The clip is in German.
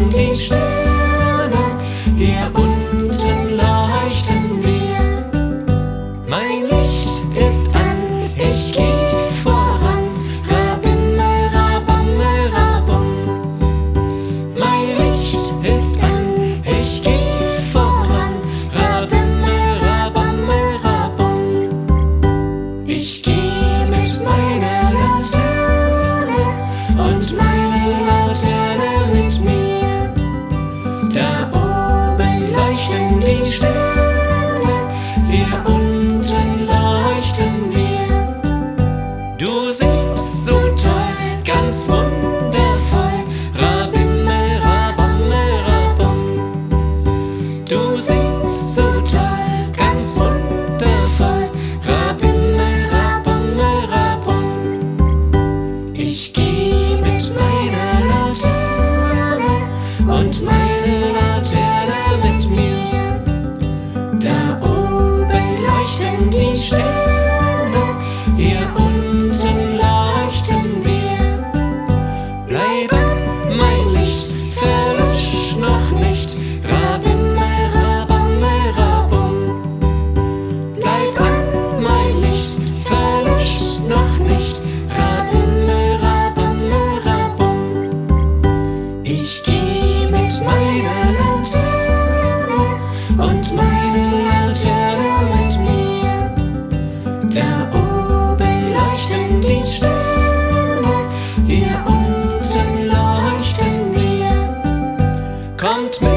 leuchten die Sterne, hier unten leuchten wir. Mein Licht ist an, ich geh voran, Rabimmel, Rabammel, Rabum. Mein Licht ist an, ich geh voran, Rabimmel, Rabammel, Rabum. Ich geh mit meiner Laterne und meine Laterne mit mir. Da oben leuchten die Sterne, hier unten leuchten wir. Du singst so toll, ganz wundervoll, Rabimmel, Rabammel, Rabum. Du singst so toll, ganz wundervoll, Rabimmel, Rabammel, Rabum. Ich geh mit meiner Laterne und meine Laterne mit mir. Da oben leuchten die Sterne, hier unten leuchten wir. Bleib an, mein Licht, verlösch noch nicht, Rabimmel, Rabammel, Rabum. Bleib an, mein Licht, verlösch noch nicht, Rabimmel, Rabammel, Rabum. Ich geh mit meiner Laterne und meine Laterne mit mir. Da oben leuchten die Sterne, hier unten leuchten wir. Kommt mit